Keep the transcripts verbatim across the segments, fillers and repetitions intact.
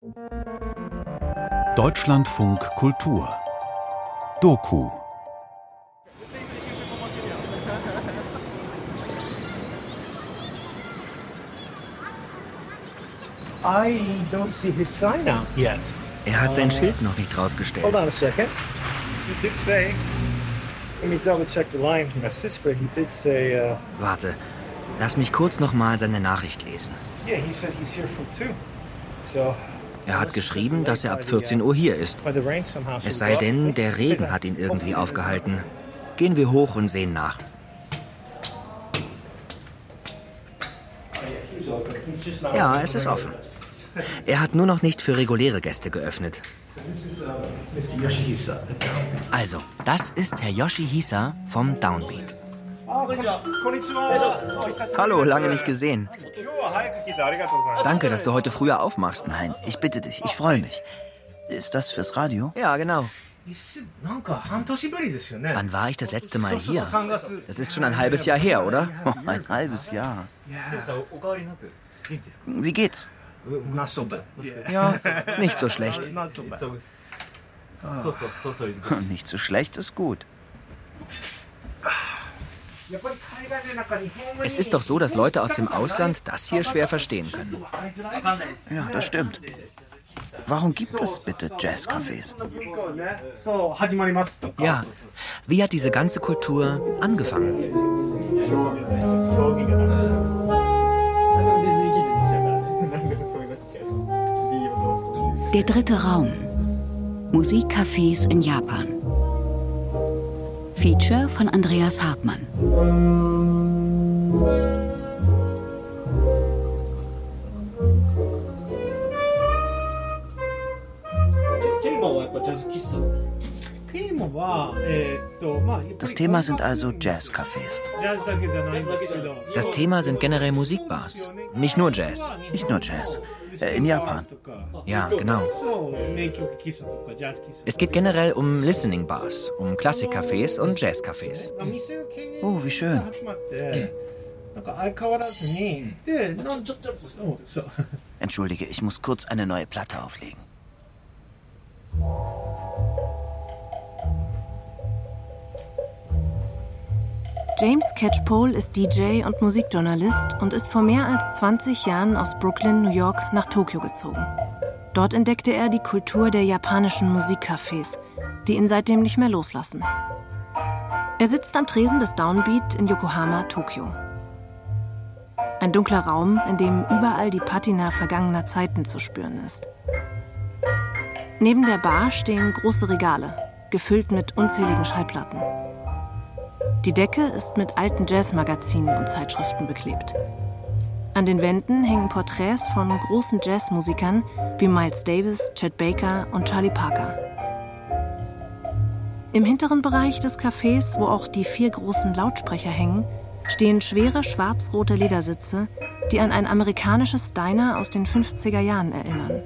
Deutschlandfunk Kultur Doku. I don't see his sign out yet. Er hat sein Schild noch nicht rausgestellt. Hold on a second. He did say. Let me double check the line message, but he did say. Uh, Warte, lass mich kurz noch mal seine Nachricht lesen. Yeah, he said he's here from two. So. Er hat geschrieben, dass er ab vierzehn Uhr hier ist. Es sei denn, der Regen hat ihn irgendwie aufgehalten. Gehen wir hoch und sehen nach. Ja, es ist offen. Er hat nur noch nicht für reguläre Gäste geöffnet. Also, das ist Herr Yoshihisa vom Downbeat. Hallo, lange nicht gesehen. Danke, dass du heute früher aufmachst. Nein, ich bitte dich, ich freue mich. Ist das fürs Radio? Ja, genau. Wann war ich das letzte Mal hier? Das ist schon ein halbes Jahr her, oder? Oh, ein halbes Jahr. Wie geht's? Ja, nicht so schlecht. Nicht so schlecht ist gut. Es ist doch so, dass Leute aus dem Ausland das hier schwer verstehen können. Ja, das stimmt. Warum gibt es bitte Jazzcafés? Ja, wie hat diese ganze Kultur angefangen? Der dritte Raum. Musikcafés in Japan. Feature von Andreas Hartmann. Das Thema sind also Jazzcafés. Das Thema sind generell Musikbars, nicht nur Jazz. Nicht nur Jazz. Äh, in Japan. Ja, genau. Es geht generell um Listening Bars, um Klassikcafés und Jazzcafés. Oh, wie schön. Entschuldige, ich muss kurz eine neue Platte auflegen. James Catchpole ist D J und Musikjournalist und ist vor mehr als zwanzig Jahren aus Brooklyn, New York, nach Tokio gezogen. Dort entdeckte er die Kultur der japanischen Musikcafés, die ihn seitdem nicht mehr loslassen. Er sitzt am Tresen des Downbeat in Yokohama, Tokio. Ein dunkler Raum, in dem überall die Patina vergangener Zeiten zu spüren ist. Neben der Bar stehen große Regale, gefüllt mit unzähligen Schallplatten. Die Decke ist mit alten Jazzmagazinen und Zeitschriften beklebt. An den Wänden hängen Porträts von großen Jazzmusikern wie Miles Davis, Chet Baker und Charlie Parker. Im hinteren Bereich des Cafés, wo auch die vier großen Lautsprecher hängen, stehen schwere schwarz-rote Ledersitze, die an ein amerikanisches Diner aus den fünfziger Jahren erinnern.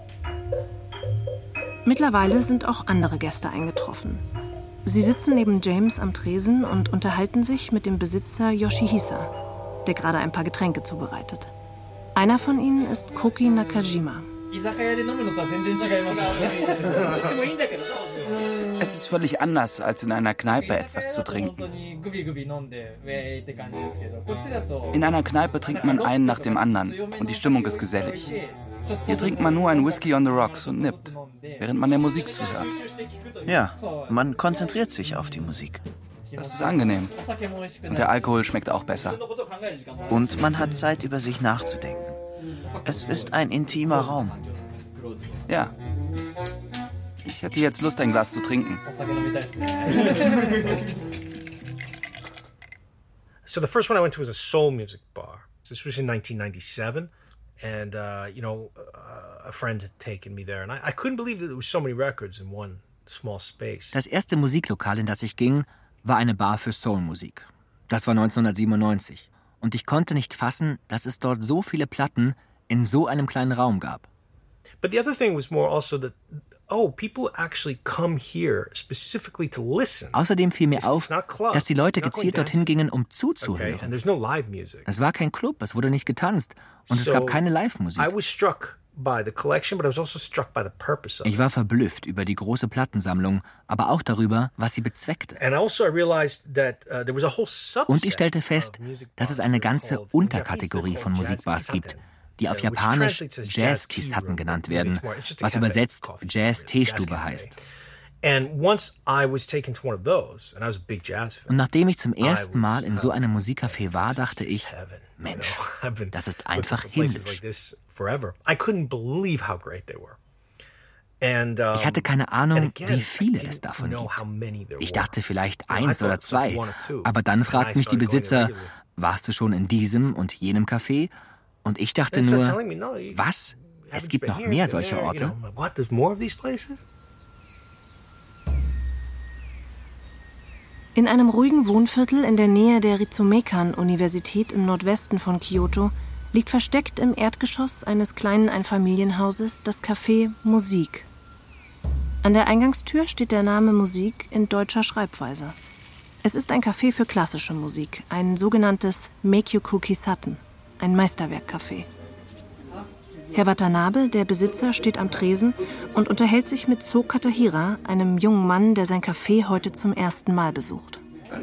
Mittlerweile sind auch andere Gäste eingetroffen. Sie sitzen neben James am Tresen und unterhalten sich mit dem Besitzer Yoshihisa, der gerade ein paar Getränke zubereitet. Einer von ihnen ist Koki Nakajima. Es ist völlig anders, als in einer Kneipe etwas zu trinken. In einer Kneipe trinkt man einen nach dem anderen und die Stimmung ist gesellig. Hier trinkt man nur ein Whisky on the Rocks und nippt, während man der Musik zuhört. Ja, man konzentriert sich auf die Musik. Das ist angenehm. Und der Alkohol schmeckt auch besser. Und man hat Zeit, über sich nachzudenken. Es ist ein intimer Raum. Ja. Ich hätte jetzt Lust, ein Glas zu trinken. So the first one I went to was a soul music bar. This was in nineteen ninety-seven. And, uh, you know, uh, a friend had taken me there. And I, I couldn't believe that there was so many records in one small space. Das erste Musiklokal, in das ich ging, war eine Bar für Soulmusik. Das war neunzehnhundertsiebenundneunzig. Und ich konnte nicht fassen, dass es dort so viele Platten in so einem kleinen Raum gab. But the other thing was more also that, oh, people actually come here specifically to listen. Außerdem fiel mir auf, dass die Leute gezielt dorthin gingen, um zuzuhören. Okay, and there's no live music. Es war kein Club, es wurde nicht getanzt und es gab keine Live-Musik. I was struck Ich war verblüfft über die große Plattensammlung, aber auch darüber, was sie bezweckte. Und ich stellte fest, dass es eine ganze Unterkategorie von Musikbars gibt, die auf Japanisch Jazz-Kisatten genannt werden, was übersetzt Jazz-Teestube heißt. Und nachdem ich zum ersten Mal in so einem Musikcafé war, dachte ich, Mensch, das ist einfach himmlisch. Ich hatte keine Ahnung, wie viele es davon gibt. Ich dachte vielleicht eins oder zwei, aber dann fragten mich die Besitzer, warst du schon in diesem und jenem Café? Und ich dachte nur, was? Es gibt noch mehr solcher Orte? In einem ruhigen Wohnviertel in der Nähe der Ritsumeikan-Universität im Nordwesten von Kyoto liegt versteckt im Erdgeschoss eines kleinen Einfamilienhauses das Café Musik. An der Eingangstür steht der Name Musik in deutscher Schreibweise. Es ist ein Café für klassische Musik, ein sogenanntes Meikyoku Kisatten, ein Meisterwerkcafé. Herr Watanabe, der Besitzer, steht am Tresen und unterhält sich mit So Katahira, einem jungen Mann, der sein Café heute zum ersten Mal besucht.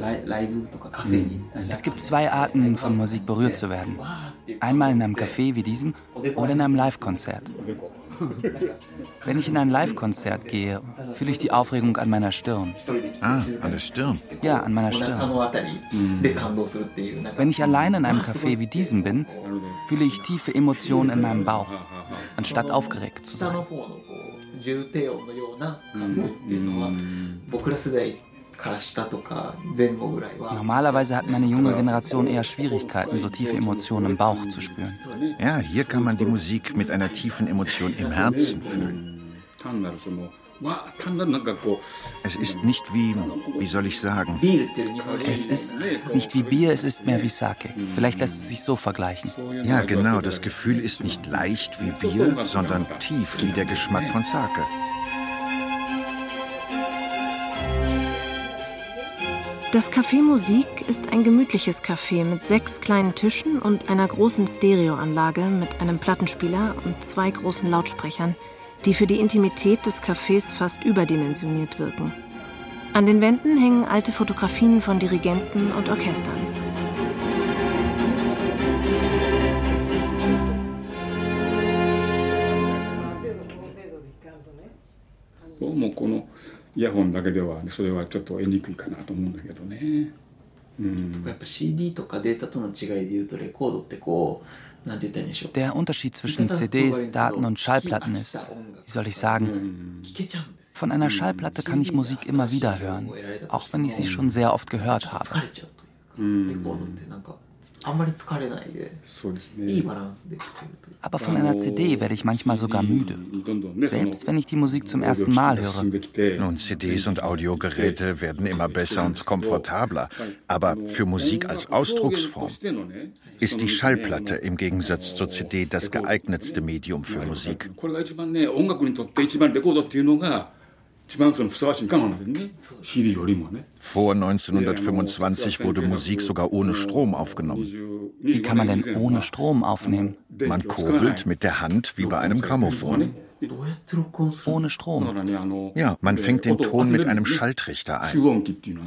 Es gibt zwei Arten, von Musik berührt zu werden. Einmal in einem Café wie diesem oder in einem Live-Konzert. Wenn ich in ein Live-Konzert gehe, fühle ich die Aufregung an meiner Stirn. Ah, an der Stirn? Ja, an meiner Stirn. Wenn ich allein in einem Café wie diesem bin, fühle ich tiefe Emotionen in meinem Bauch, anstatt aufgeregt zu sein. Normalerweise hat meine junge Generation eher Schwierigkeiten, so tiefe Emotionen im Bauch zu spüren. Ja, hier kann man die Musik mit einer tiefen Emotion im Herzen fühlen. Es ist nicht wie, wie soll ich sagen? Es ist nicht wie Bier, es ist mehr wie Sake. Vielleicht lässt es sich so vergleichen. Ja, genau. Das Gefühl ist nicht leicht wie Bier, sondern tief wie der Geschmack von Sake. Das Café Musik ist ein gemütliches Café mit sechs kleinen Tischen und einer großen Stereoanlage mit einem Plattenspieler und zwei großen Lautsprechern, die für die Intimität des Cafés fast überdimensioniert wirken. An den Wänden hängen alte Fotografien von Dirigenten und Orchestern. Der Unterschied zwischen C Ds, Daten und Schallplatten ist, wie soll ich sagen, von einer Schallplatte kann ich Musik immer wieder hören, auch wenn ich sie schon sehr oft gehört habe. Aber von einer C D werde ich manchmal sogar müde, selbst wenn ich die Musik zum ersten Mal höre. Nun, C Ds und Audiogeräte werden immer besser und komfortabler, aber für Musik als Ausdrucksform ist die Schallplatte im Gegensatz zur C D das geeignetste Medium für Musik. Vor neunzehnhundertfünfundzwanzig wurde Musik sogar ohne Strom aufgenommen. Wie kann man denn ohne Strom aufnehmen? Man kurbelt mit der Hand wie bei einem Grammophon. Ohne Strom? Ja, man fängt den Ton mit einem Schalltrichter ein.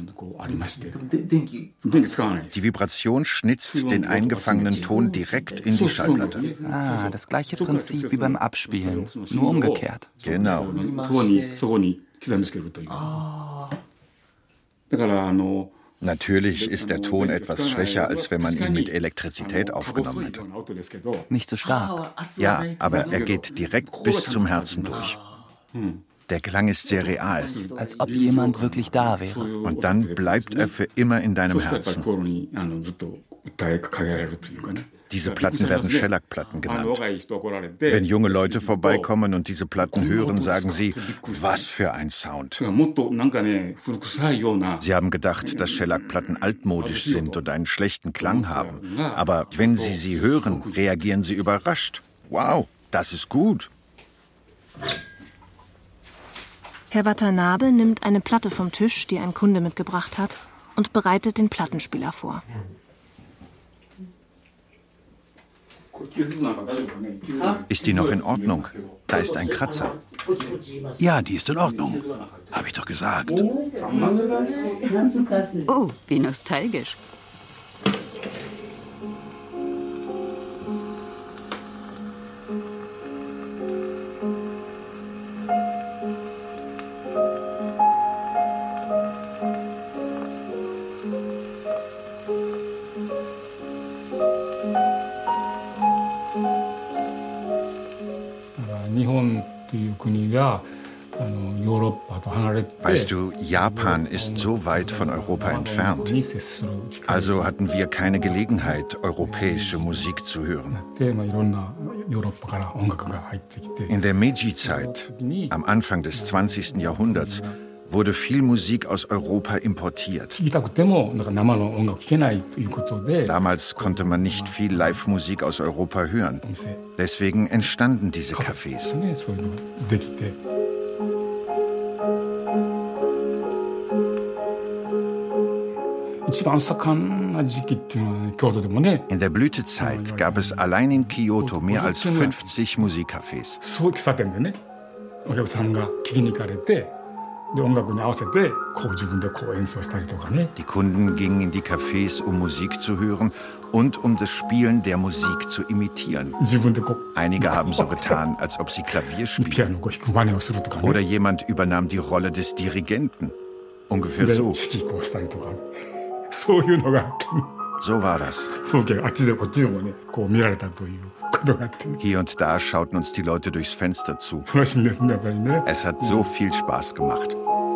Die Vibration schnitzt den eingefangenen Ton direkt in die Schallplatte. Ah, das gleiche Prinzip wie beim Abspielen, nur umgekehrt. Genau. Natürlich ist der Ton etwas schwächer, als wenn man ihn mit Elektrizität aufgenommen hätte. Nicht so stark. Ja, aber er geht direkt bis zum Herzen durch. Der Klang ist sehr real. Als ob jemand wirklich da wäre. Und dann bleibt er für immer in deinem Herzen. Diese Platten werden Shellac-Platten genannt. Wenn junge Leute vorbeikommen und diese Platten hören, sagen sie, was für ein Sound. Sie haben gedacht, dass Shellac-Platten altmodisch sind und einen schlechten Klang haben. Aber wenn sie sie hören, reagieren sie überrascht. Wow, das ist gut. Herr Watanabe nimmt eine Platte vom Tisch, die ein Kunde mitgebracht hat, und bereitet den Plattenspieler vor. Ist die noch in Ordnung? Da ist ein Kratzer. Ja, die ist in Ordnung. Habe ich doch gesagt. Oh, wie nostalgisch. Weißt du, Japan ist so weit von Europa entfernt. Also hatten wir keine Gelegenheit, europäische Musik zu hören. In der Meiji-Zeit, am Anfang des zwanzigsten Jahrhunderts, wurde viel Musik aus Europa importiert. Damals konnte man nicht viel Live-Musik aus Europa hören. Deswegen entstanden diese Cafés. In der Blütezeit gab es allein in Kyoto mehr als fünfzig Musikcafés. Die Kunden gingen in die Cafés, um Musik zu hören und um das Spielen der Musik zu imitieren. Einige haben so getan, als ob sie Klavier spielen. Oder jemand übernahm die Rolle des Dirigenten. Ungefähr so. So war das. Hier und da schauten uns die Leute durchs Fenster zu. Es hat so viel Spaß gemacht.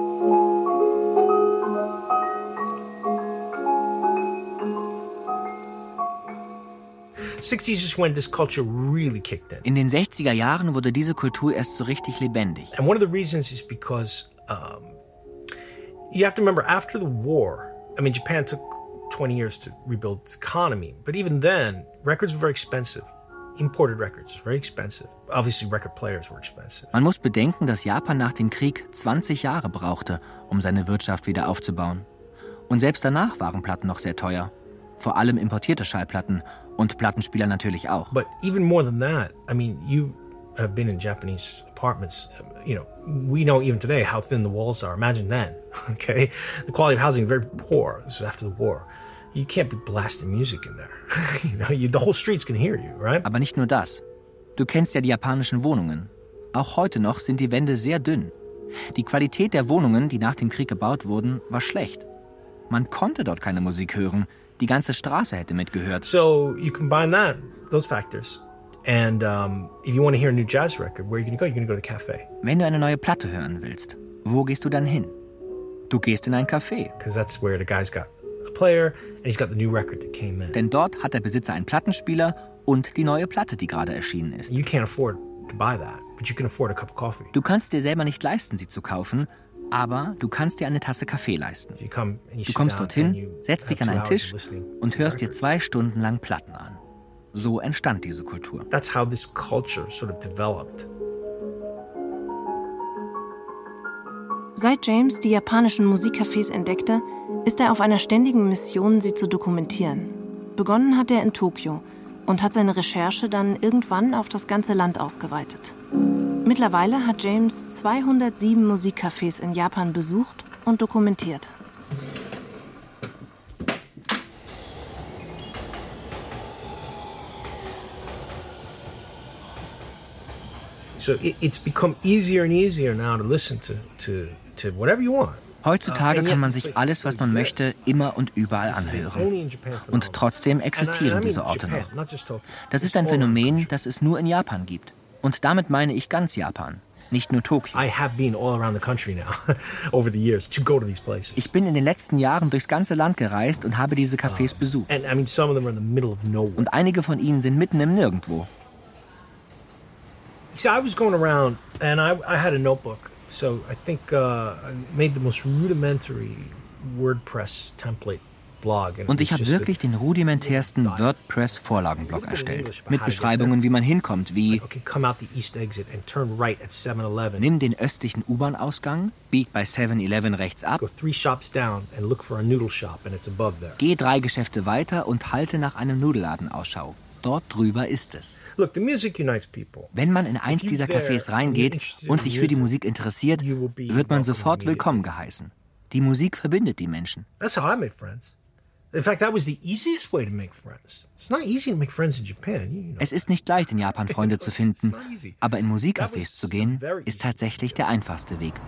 In den sechziger Jahren wurde diese Kultur erst so richtig lebendig. And one of the reasons is because um, you have to remember, after the war, I mean, Japan took twenty years to rebuild its economy, but even then, records were very expensive. Imported records, very expensive. Obviously, record players were expensive. Man muss bedenken, dass Japan nach dem Krieg zwanzig Jahre brauchte, um seine Wirtschaft wieder aufzubauen. Und selbst danach waren Platten noch sehr teuer. Vor allem importierte Schallplatten und Plattenspieler natürlich auch. But even more than that, I mean, you have been in Japanese apartments. You know, we know even today how thin the walls are. Imagine then, okay? The quality of housing is very poor. This is after the war. You can't be blasting music in there. You know, you, the whole streets can hear you, right? Aber nicht nur das. Du kennst ja die japanischen Wohnungen. Auch heute noch sind die Wände sehr dünn. Die Qualität der Wohnungen, die nach dem Krieg gebaut wurden, war schlecht. Man konnte dort keine Musik hören. Die ganze Straße hätte mitgehört. So you combine that, those factors. And um, if you want to hear a new jazz record, where are you going to go? You're going to go to a cafe. Wenn du eine neue Platte hören willst, wo gehst du dann hin? Du gehst in ein Café. Because that's where the guy's got a player and he's got the new record that came in. Denn dort hat der Besitzer einen Plattenspieler und die neue Platte, die gerade erschienen ist. You can't afford to buy that, but you can afford a cup of coffee. Du kannst dir selber nicht leisten, sie zu kaufen, aber du kannst dir eine Tasse Kaffee leisten. Du kommst dorthin, setzt dich an einen Tisch und hörst dir zwei Stunden lang Platten an. So entstand diese Kultur. That's how this culture sort of developed. Seit James die japanischen Musikcafés entdeckte, ist er auf einer ständigen Mission, sie zu dokumentieren. Begonnen hat er in Tokio und hat seine Recherche dann irgendwann auf das ganze Land ausgeweitet. Mittlerweile hat James zweihundertsieben Musikcafés in Japan besucht und dokumentiert. So it's become easier and easier now to listen to to to whatever you want. Heutzutage kann man sich alles, was man möchte, immer und überall anhören. Und trotzdem existieren diese Orte noch. Das ist ein Phänomen, das es nur in Japan gibt. Und damit meine ich ganz Japan, nicht nur Tokio. Ich bin in den letzten Jahren durchs ganze Land gereist und habe diese Cafés besucht. Und einige von ihnen sind mitten im Nirgendwo. See, I was going around and I, I had a notebook. So I think uh, I made the most rudimentary WordPress template blog. Und ich habe wirklich den rudimentärsten WordPress-Vorlagenblog erstellt. Mit Beschreibungen, wie man hinkommt, wie nimm den östlichen U-Bahn-Ausgang, bieg bei seven eleven rechts ab, geh drei Geschäfte weiter und halte nach einem Nudelladen Ausschau. dort drüber ist es. Wenn man in eins dieser Cafés reingeht und sich für die Musik interessiert, wird man sofort willkommen geheißen. Die Musik verbindet die Menschen. That's how I made friends. In fact, that was the easiest way to make friends. It's not easy to make friends in Japan. You know. Es ist nicht leicht, in Japan Freunde zu finden, aber in Musikcafés zu gehen, ist tatsächlich der einfachste Weg.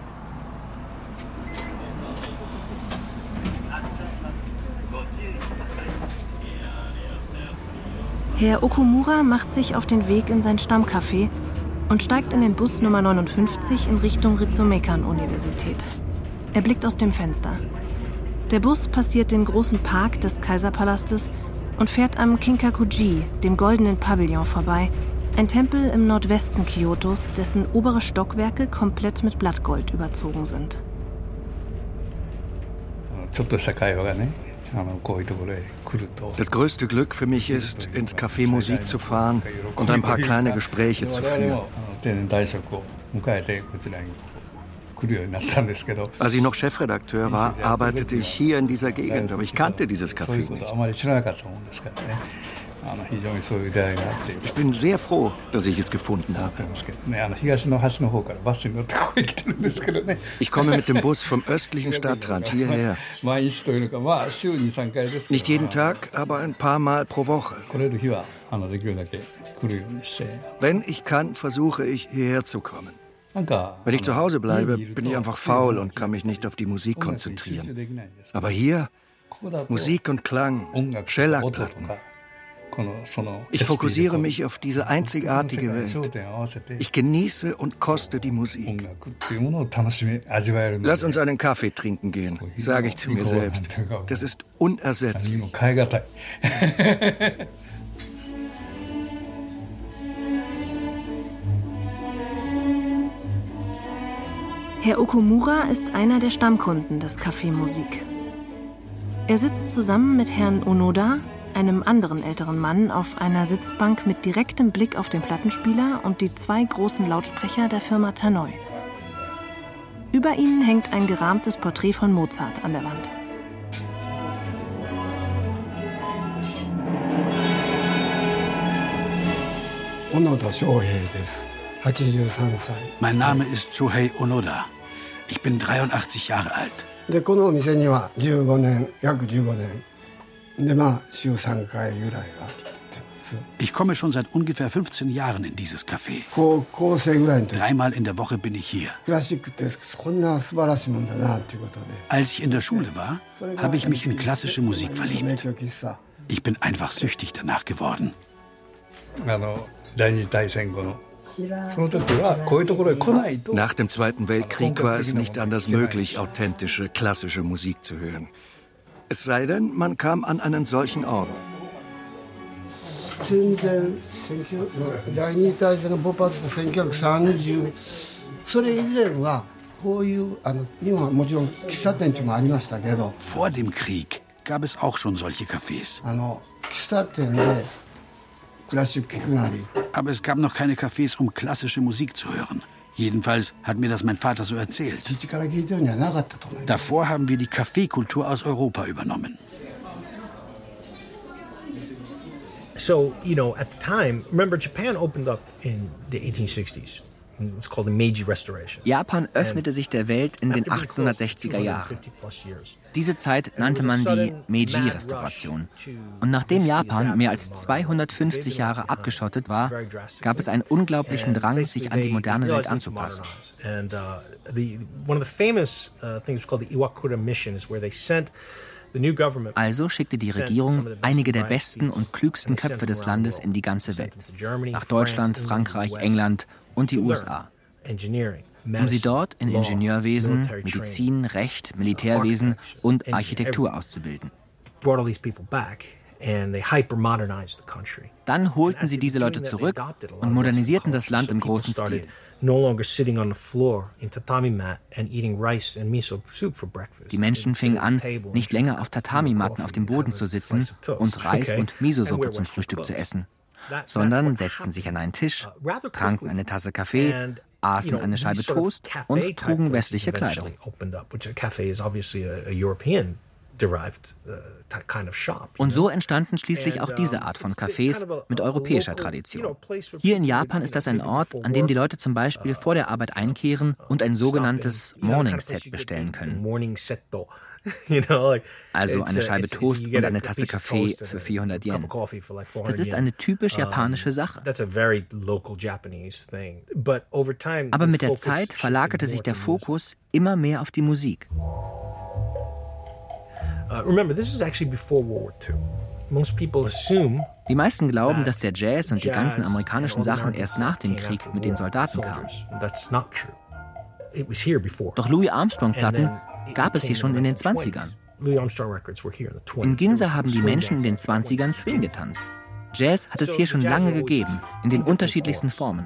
Herr Okumura macht sich auf den Weg in sein Stammcafé und steigt in den Bus Nummer neunundfünfzig in Richtung Ritsumeikan-Universität. Er blickt aus dem Fenster. Der Bus passiert den großen Park des Kaiserpalastes und fährt am Kinkakuji, dem goldenen Pavillon, vorbei, ein Tempel im Nordwesten Kyotos, dessen obere Stockwerke komplett mit Blattgold überzogen sind. Das größte Glück für mich ist, ins Café Musik zu fahren und ein paar kleine Gespräche zu führen. Als ich noch Chefredakteur war, arbeitete ich hier in dieser Gegend, aber ich kannte dieses Café nicht. Ich bin sehr froh, dass ich es gefunden habe. Ich komme mit dem Bus vom östlichen Stadtrand hierher. Nicht jeden Tag, aber ein paar Mal pro Woche. Wenn ich kann, versuche ich, hierher zu kommen. Wenn ich zu Hause bleibe, bin ich einfach faul und kann mich nicht auf die Musik konzentrieren. Aber hier, Musik und Klang, Schellackplatten. Ich fokussiere mich auf diese einzigartige Welt. Ich genieße und koste die Musik. Lass uns einen Kaffee trinken gehen, sage ich zu mir selbst. Das ist unersetzlich. Herr Okumura ist einer der Stammkunden des Café Musik. Er sitzt zusammen mit Herrn Onoda, einem anderen älteren Mann, auf einer Sitzbank mit direktem Blick auf den Plattenspieler und die zwei großen Lautsprecher der Firma Tannoy. Über ihnen hängt ein gerahmtes Porträt von Mozart an der Wand. Mein Name ist Shohei Onoda. Ich bin dreiundachtzig Jahre alt. Ich komme schon seit ungefähr fünfzehn Jahren in dieses Café. Dreimal in der Woche bin ich hier. Als ich in der Schule war, habe ich mich in klassische Musik verliebt. Ich bin einfach süchtig danach geworden. Nach dem Zweiten Weltkrieg war es nicht anders möglich, authentische, klassische Musik zu hören. Es sei denn, man kam an einen solchen Ort. Vor dem Krieg gab es auch schon solche Cafés. Aber es gab noch keine Cafés, um klassische Musik zu hören. Jedenfalls hat mir das mein Vater so erzählt. Davor haben wir die Kaffeekultur aus Europa übernommen. So, you know, at the time, remember Japan opened up in the eighteen sixties. It's called the Meiji Restoration. Japan öffnete sich der Welt in den achtzehnhundertsechziger Jahren. Diese Zeit nannte man die Meiji-Restauration. Und nachdem Japan mehr als zweihundertfünfzig Jahre abgeschottet war, gab es einen unglaublichen Drang, sich an die moderne Welt anzupassen. Also schickte die Regierung einige der besten und klügsten Köpfe des Landes in die ganze Welt. Nach Deutschland, Frankreich, England und die U S A. Um sie dort in Ingenieurwesen, Medizin, Recht, Militärwesen und Architektur auszubilden. Dann holten sie diese Leute zurück und modernisierten das Land im großen Stil. Die Menschen fingen an, nicht länger auf Tatami-Matten auf dem Boden zu sitzen und Reis und Miso-Suppe zum Frühstück zu essen, sondern setzten sich an einen Tisch, tranken eine Tasse Kaffee, aßen eine Scheibe Toast und trugen westliche Kleidung. Und so entstanden schließlich auch diese Art von Cafés mit europäischer Tradition. Hier in Japan ist das ein Ort, an dem die Leute zum Beispiel vor der Arbeit einkehren und ein sogenanntes Morning Set bestellen können. Also eine Scheibe Toast und eine Tasse Kaffee für vierhundert Yen. Das ist eine typisch japanische Sache. Aber mit der Zeit verlagerte sich der Fokus immer mehr auf die Musik. Die meisten glauben, dass der Jazz und die ganzen amerikanischen Sachen erst nach dem Krieg mit den Soldaten kamen. Doch Louis Armstrong-Platten gab es hier schon in den zwanzigern. In Ginza haben die Menschen in den zwanzigern Swing getanzt. Jazz hat es hier schon lange gegeben, in den unterschiedlichsten Formen.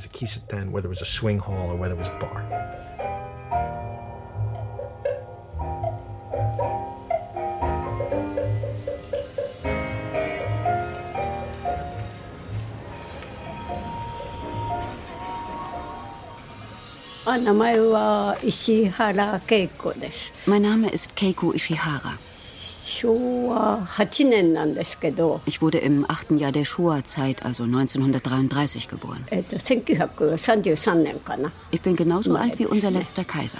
Mein Name ist Keiko Ishihara. Ich wurde im achten Jahr der Showa-Zeit, also neunzehnhundertdreiunddreißig, geboren. Ich bin genauso alt wie unser letzter Kaiser.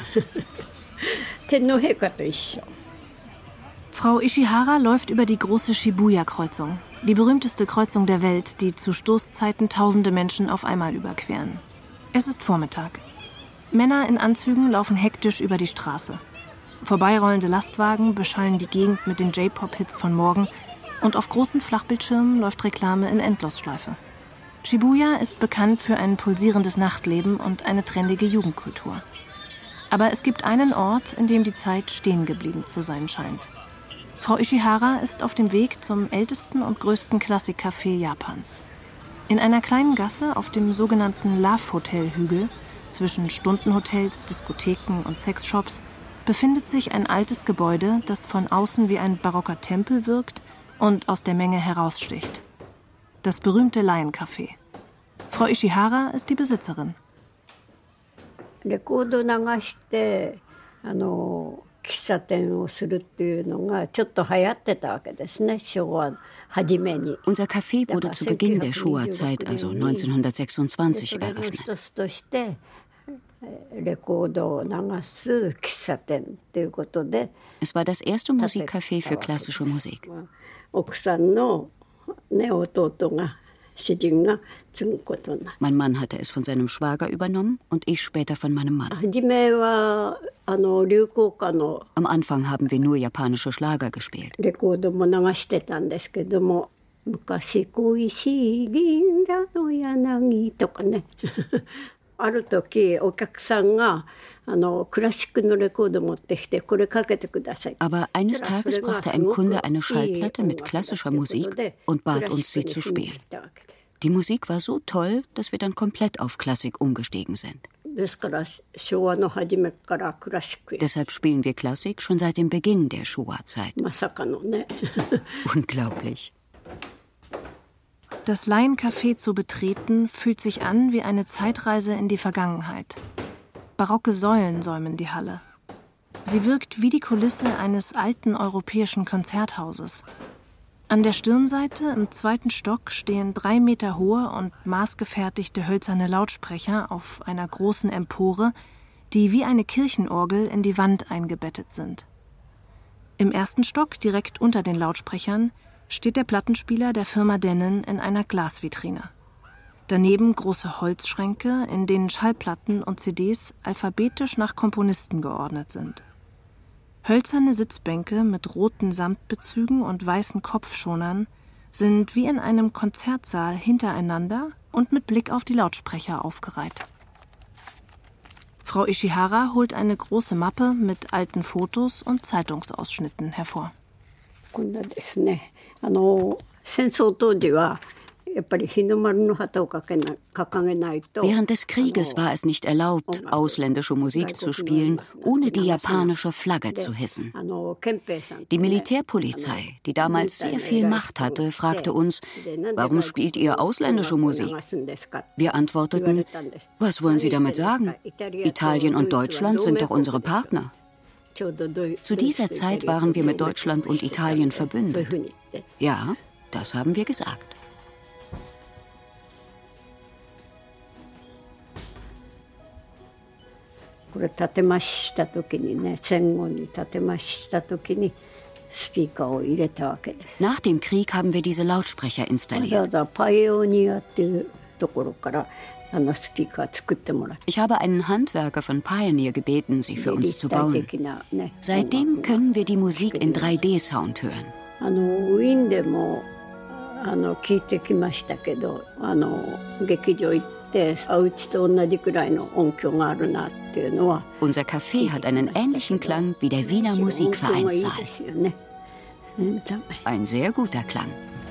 Frau Ishihara läuft über die große Shibuya-Kreuzung, die berühmteste Kreuzung der Welt, die zu Stoßzeiten tausende Menschen auf einmal überqueren. Es ist Vormittag. Männer in Anzügen laufen hektisch über die Straße. Vorbeirollende Lastwagen beschallen die Gegend mit den J-Pop-Hits von morgen und auf großen Flachbildschirmen läuft Reklame in Endlosschleife. Shibuya ist bekannt für ein pulsierendes Nachtleben und eine trendige Jugendkultur. Aber es gibt einen Ort, in dem die Zeit stehen geblieben zu sein scheint. Frau Ishihara ist auf dem Weg zum ältesten und größten Klassikcafé Japans. In einer kleinen Gasse auf dem sogenannten Love-Hotel-Hügel zwischen Stundenhotels, Diskotheken und Sexshops befindet sich ein altes Gebäude, das von außen wie ein barocker Tempel wirkt und aus der Menge heraussticht. Das berühmte Lion-Café. Frau Ishihara ist die Besitzerin. Unser Café wurde zu Beginn der Showa-Zeit, also neunzehnhundertsechsundzwanzig, eröffnet. Es war das erste Musikcafé für klassische Musik. Mein Mann hatte es von seinem Schwager übernommen und ich später von meinem Mann. Am Anfang haben wir nur japanische Schlager gespielt. Aber eines Tages brachte ein Kunde eine Schallplatte mit klassischer Musik und bat uns, sie zu spielen. Die Musik war so toll, dass wir dann komplett auf Klassik umgestiegen sind. Deshalb spielen wir Klassik schon seit dem Beginn der Showa-Zeit. Unglaublich. Das Lion-Café zu betreten, fühlt sich an wie eine Zeitreise in die Vergangenheit. Barocke Säulen säumen die Halle. Sie wirkt wie die Kulisse eines alten europäischen Konzerthauses. An der Stirnseite im zweiten Stock stehen drei Meter hohe und maßgefertigte hölzerne Lautsprecher auf einer großen Empore, die wie eine Kirchenorgel in die Wand eingebettet sind. Im ersten Stock, direkt unter den Lautsprechern, steht der Plattenspieler der Firma Denon in einer Glasvitrine. Daneben große Holzschränke, in denen Schallplatten und C Ds alphabetisch nach Komponisten geordnet sind. Hölzerne Sitzbänke mit roten Samtbezügen und weißen Kopfschonern sind wie in einem Konzertsaal hintereinander und mit Blick auf die Lautsprecher aufgereiht. Frau Ishihara holt eine große Mappe mit alten Fotos und Zeitungsausschnitten hervor. Während des Krieges war es nicht erlaubt, ausländische Musik zu spielen, ohne die japanische Flagge zu hissen. Die Militärpolizei, die damals sehr viel Macht hatte, fragte uns, warum spielt ihr ausländische Musik? Wir antworteten, was wollen Sie damit sagen? Italien und Deutschland sind doch unsere Partner. Zu dieser Zeit waren wir mit Deutschland und Italien verbündet. Ja, das haben wir gesagt. Nach dem Krieg haben wir diese Lautsprecher installiert. Ich habe einen Handwerker von Pioneer gebeten, sie für uns zu bauen. Seitdem können wir die Musik in drei D Sound hören. Unser Café hat einen ähnlichen Klang wie der Wiener Musikvereinssaal. Ein sehr guter Klang.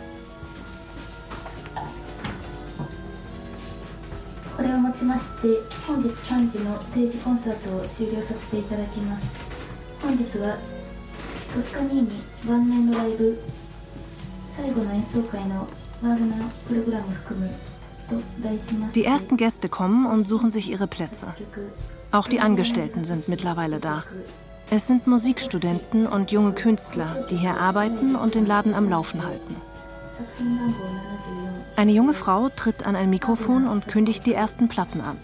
Die ersten Gäste kommen und suchen sich ihre Plätze. Auch die Angestellten sind mittlerweile da. Es sind Musikstudenten und junge Künstler, die hier arbeiten und den Laden am Laufen halten. Eine junge Frau tritt an ein Mikrofon und kündigt die ersten Platten an.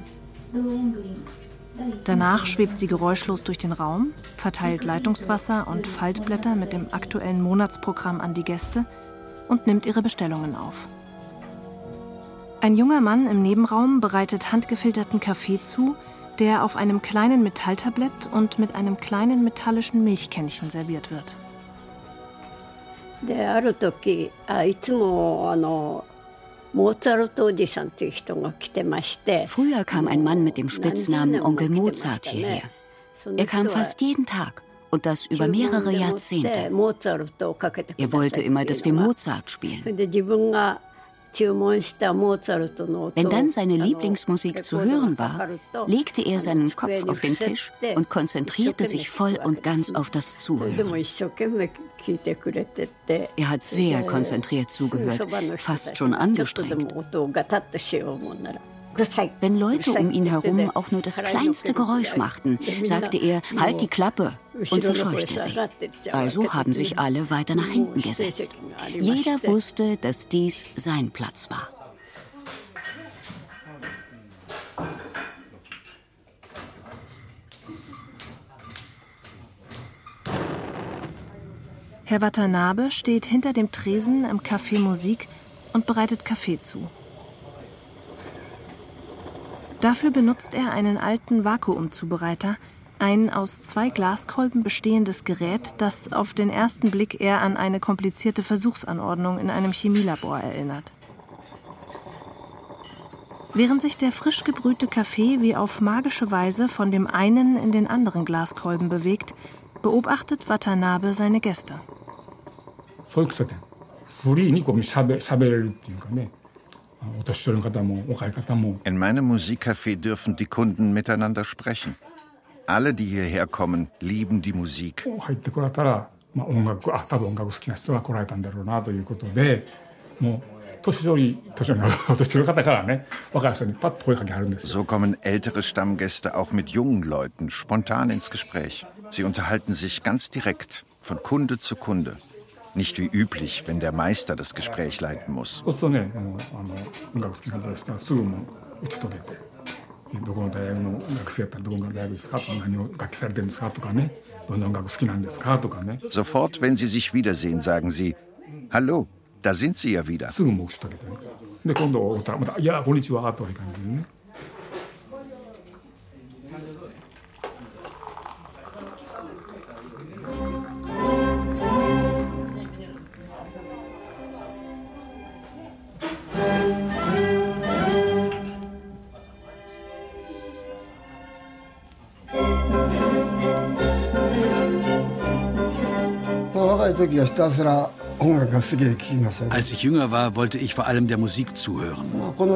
Danach schwebt sie geräuschlos durch den Raum, verteilt Leitungswasser und Faltblätter mit dem aktuellen Monatsprogramm an die Gäste und nimmt ihre Bestellungen auf. Ein junger Mann im Nebenraum bereitet handgefilterten Kaffee zu, der auf einem kleinen Metalltablett und mit einem kleinen metallischen Milchkännchen serviert wird. Früher kam ein Mann mit dem Spitznamen Onkel Mozart hierher. Er kam fast jeden Tag und das über mehrere Jahrzehnte. Er wollte immer, dass wir Mozart spielen. Wenn dann seine Lieblingsmusik zu hören war, legte er seinen Kopf auf den Tisch und konzentrierte sich voll und ganz auf das Zuhören. Er hat sehr konzentriert zugehört, fast schon angestrengt. Wenn Leute um ihn herum auch nur das kleinste Geräusch machten, sagte er, halt die Klappe, und verscheuchte sie. Also haben sich alle weiter nach hinten gesetzt. Jeder wusste, dass dies sein Platz war. Herr Watanabe steht hinter dem Tresen im Café Musik und bereitet Kaffee zu. Dafür benutzt er einen alten Vakuumzubereiter, ein aus zwei Glaskolben bestehendes Gerät, das auf den ersten Blick eher an eine komplizierte Versuchsanordnung in einem Chemielabor erinnert. Während sich der frisch gebrühte Kaffee wie auf magische Weise von dem einen in den anderen Glaskolben bewegt, beobachtet Watanabe seine Gäste. In meinem Musikcafé dürfen die Kunden miteinander sprechen. Alle, die hierher kommen, lieben die Musik. So kommen ältere Stammgäste auch mit jungen Leuten spontan ins Gespräch. Sie unterhalten sich ganz direkt, von Kunde zu Kunde. Nicht wie üblich, wenn der Meister das Gespräch leiten muss. Sofort, wenn sie sich wiedersehen, sagen sie, hallo, da sind Sie ja wieder. Als ich jünger war, wollte ich vor allem der Musik zuhören.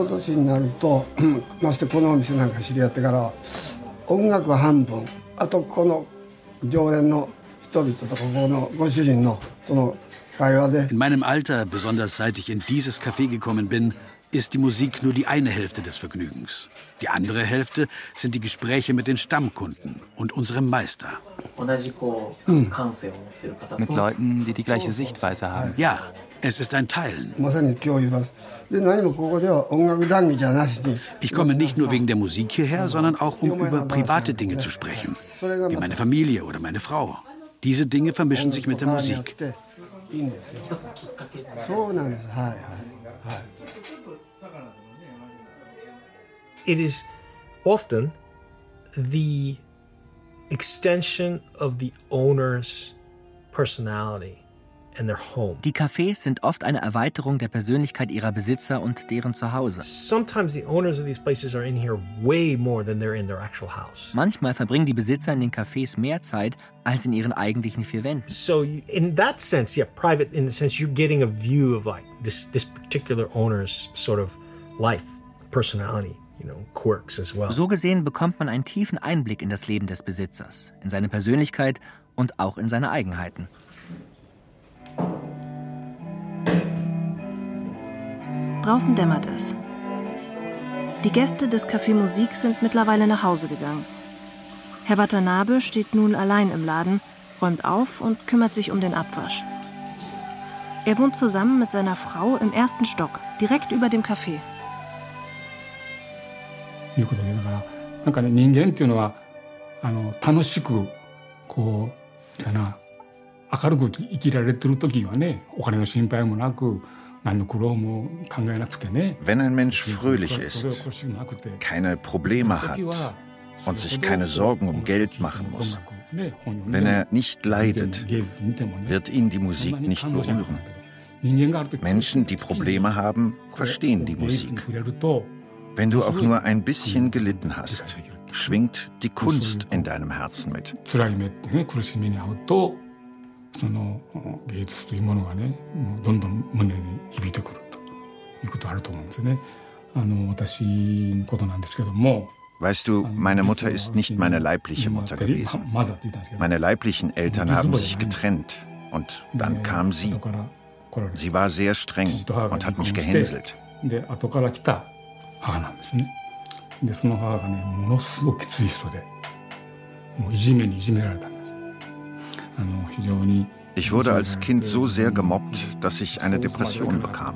In meinem Alter, besonders seit ich in dieses Café gekommen bin, ist die Musik nur die eine Hälfte des Vergnügens. Die andere Hälfte sind die Gespräche mit den Stammkunden und unserem Meister. Hm. Mit Leuten, die die gleiche Sichtweise haben. Ja, es ist ein Teilen. Ich komme nicht nur wegen der Musik hierher, sondern auch, um über private Dinge zu sprechen. Wie meine Familie oder meine Frau. Diese Dinge vermischen sich mit der Musik. It is often the extension of the owner's personality and their home. Die Cafés sind oft eine Erweiterung der Persönlichkeit ihrer Besitzer und deren Zuhause. Sometimes the owners of these places are in here way more than they're in their actual house. Manchmal verbringen die Besitzer in den Cafés mehr Zeit als in ihren eigentlichen vier Wänden. So you, in that sense, yeah, private in the sense you're getting a view of like this this particular owner's sort of life, personality. You know, quirks as well. So gesehen bekommt man einen tiefen Einblick in das Leben des Besitzers, in seine Persönlichkeit und auch in seine Eigenheiten. Draußen dämmert es. Die Gäste des Café Musik sind mittlerweile nach Hause gegangen. Herr Watanabe steht nun allein im Laden, räumt auf und kümmert sich um den Abwasch. Er wohnt zusammen mit seiner Frau im ersten Stock, direkt über dem Café. いうことでだからなんかね人間っていうのはあの楽しくこうかな明るく生きられてる時はねお金の心配もなく何の苦労も考えなくてね。 Wenn ein Mensch fröhlich ist, keine Probleme hat und sich keine Sorgen um Geld machen muss, wenn er nicht leidet, wird ihn die Musik nicht berühren. Menschen, die Probleme haben, verstehen die Musik. Wenn du auch nur ein bisschen gelitten hast, schwingt die Kunst in deinem Herzen mit. Weißt du, meine Mutter ist nicht meine leibliche Mutter gewesen. Meine leiblichen Eltern haben sich getrennt und dann kam sie. Sie war sehr streng und hat mich gehänselt. 母なんですね。でその母がねものすごくきつい人で、もういじめにいじめられたんです。あの非常に Ich wurde als Kind so sehr gemobbt, dass ich eine Depression bekam.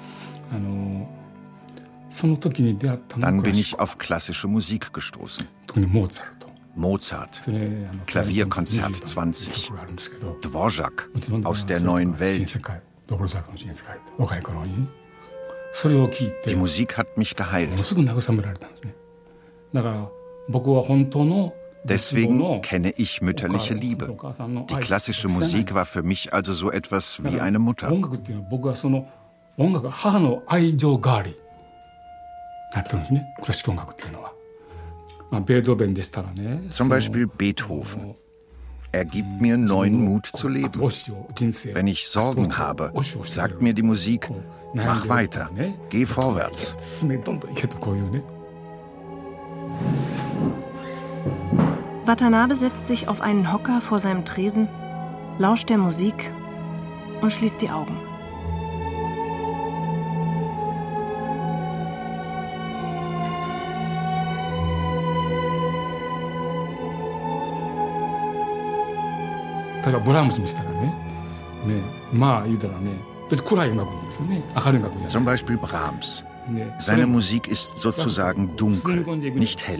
Dann bin ich auf klassische Musik gestoßen. Mozart, Klavierkonzert zwanzig, Dvorak aus der neuen Welt. Die Musik hat mich geheilt. Deswegen kenne ich mütterliche Liebe. Die klassische Musik war für mich also so etwas wie eine Mutter. Zum Beispiel Beethoven. Er gibt mir neuen Mut zu leben. Wenn ich Sorgen habe, sagt mir die Musik, mach weiter, geh vorwärts. Watanabe setzt sich auf einen Hocker vor seinem Tresen, lauscht der Musik und schließt die Augen. Zum Beispiel Brahms. Seine Musik ist sozusagen dunkel, nicht hell.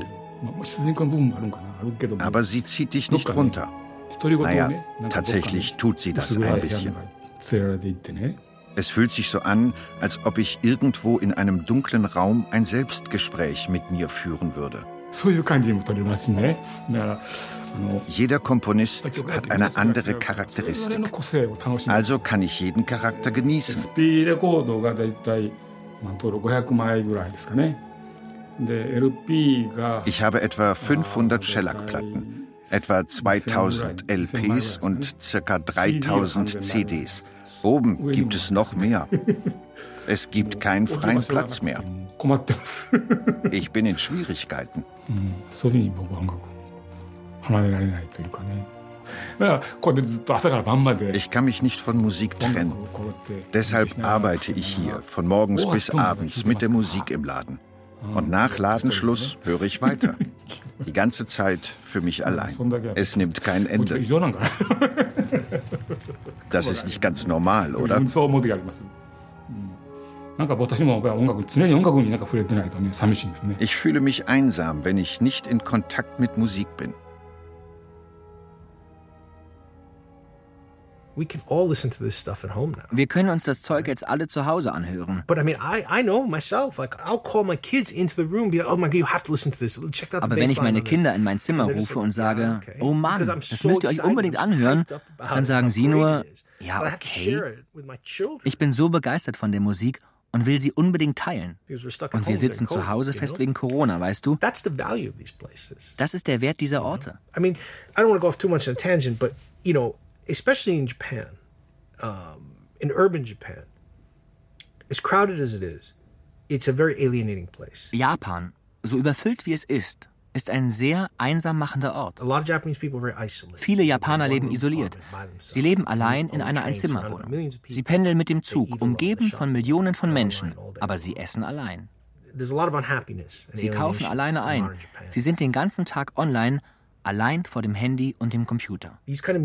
Aber sie zieht dich nicht runter. Naja, tatsächlich tut sie das ein bisschen. Es fühlt sich so an, als ob ich irgendwo in einem dunklen Raum ein Selbstgespräch mit mir führen würde. Jeder Komponist hat eine andere Charakteristik. Also kann ich jeden Charakter genießen. Ich habe etwa fünfhundert Shellac-Platten, etwa zweitausend L Ps und ca. dreitausend C Ds. Oben gibt es noch mehr. Es gibt keinen freien Platz mehr. Ich bin in Schwierigkeiten. Ich kann mich nicht von Musik trennen. Deshalb arbeite ich hier von morgens bis abends mit der Musik im Laden. Und nach Ladenschluss höre ich weiter. Die ganze Zeit für mich allein. Es nimmt kein Ende. Das ist nicht ganz normal, oder? Ich fühle mich einsam, wenn ich nicht in Kontakt mit Musik bin. Wir können uns das Zeug jetzt alle zu Hause anhören. Aber wenn ich meine Kinder in mein Zimmer rufe und sage, oh Mann, das müsst ihr euch unbedingt anhören, dann sagen sie nur, ja, okay. Ich bin so begeistert von der Musik und will sie unbedingt teilen. Und wir sitzen zu Hause fest wegen Corona, weißt du? Das ist der Wert dieser Orte. I mean, I don't want to go off too much on a tangent, but, you know, especially in Japan, um, in urban Japan, as crowded as it is, it's a very alienating place. Japan, so überfüllt wie es ist, ist ein sehr einsam machender Ort. A lot of Japanese people are very isolated. Viele Japaner leben isoliert. Sie leben allein in einer Einzimmerwohnung. Sie pendeln mit dem Zug, umgeben von Millionen von Menschen, aber sie essen allein. Sie kaufen alleine ein. Sie sind den ganzen Tag online, allein vor dem Handy und dem Computer.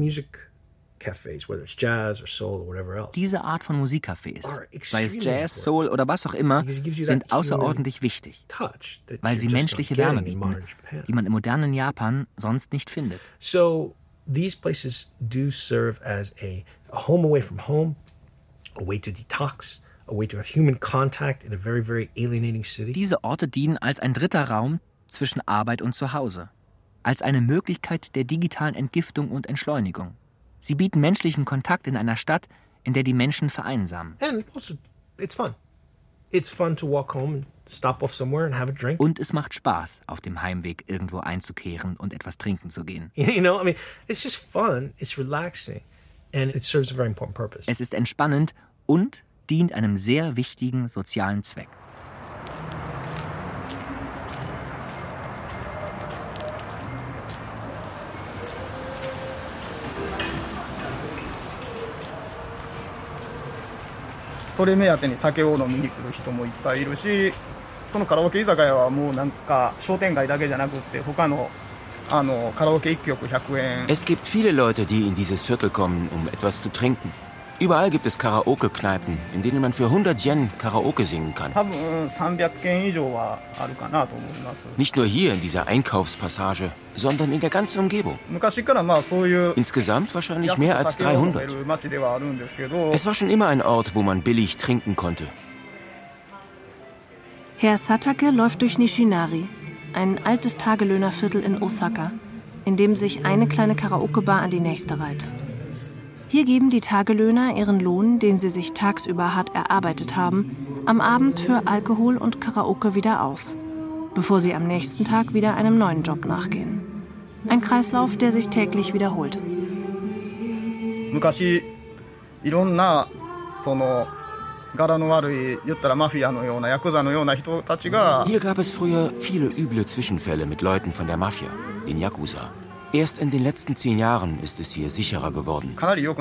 Diese Art von Musikcafés, sei es Jazz, Soul oder was auch immer, sind außerordentlich wichtig, weil sie menschliche Wärme bieten, die man im modernen Japan sonst nicht findet. So these places do serve as a, a home away from home, a way to detox, a way to have human contact in a very, very alienating city. Diese Orte dienen als ein dritter Raum zwischen Arbeit und Zuhause, als eine Möglichkeit der digitalen Entgiftung und Entschleunigung. Sie bieten menschlichen Kontakt in einer Stadt, in der die Menschen vereinsamen. Und es macht Spaß, auf dem Heimweg irgendwo einzukehren und etwas trinken zu gehen. Es ist entspannend und dient einem sehr wichtigen sozialen Zweck. So れ目当てに酒を飲みに来る人もいっぱいいるし、そのカラオケ居酒屋はもうなんか商店街だけじゃなくって他のあのカラオケ一曲ひゃくえん。 Es gibt viele Leute, die in dieses Viertel kommen, um etwas zu trinken. Überall gibt es Karaoke-Kneipen, in denen man für hundert Yen Karaoke singen kann. Nicht nur hier in dieser Einkaufspassage, sondern in der ganzen Umgebung. Insgesamt wahrscheinlich mehr als dreihundert. Es war schon immer ein Ort, wo man billig trinken konnte. Herr Satake läuft durch Nishinari, ein altes Tagelöhnerviertel in Osaka, in dem sich eine kleine Karaoke-Bar an die nächste reiht. Hier geben die Tagelöhner ihren Lohn, den sie sich tagsüber hart erarbeitet haben, am Abend für Alkohol und Karaoke wieder aus, bevor sie am nächsten Tag wieder einem neuen Job nachgehen. Ein Kreislauf, der sich täglich wiederholt. Hier gab es früher viele üble Zwischenfälle mit Leuten von der Mafia, den Yakuza. Erst in den letzten zehn Jahren ist es hier sicherer geworden.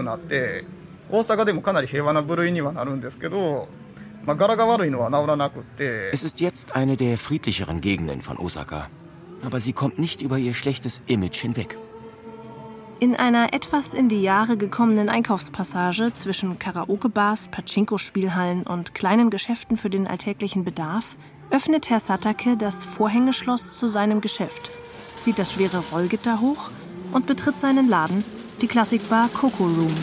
Es ist jetzt eine der friedlicheren Gegenden von Osaka. Aber sie kommt nicht über ihr schlechtes Image hinweg. In einer etwas in die Jahre gekommenen Einkaufspassage zwischen Karaoke-Bars, Pachinko-Spielhallen und kleinen Geschäften für den alltäglichen Bedarf öffnet Herr Satake das Vorhängeschloss zu seinem Geschäft, zieht das schwere Rollgitter hoch und betritt seinen Laden, die Klassikbar Coco Room.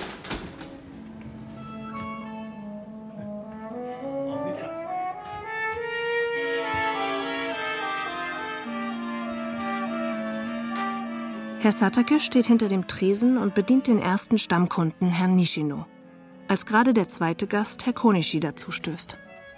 Herr Satake steht hinter dem Tresen und bedient den ersten Stammkunden, Herrn Nishino, als gerade der zweite Gast, Herr Konishi, dazustößt.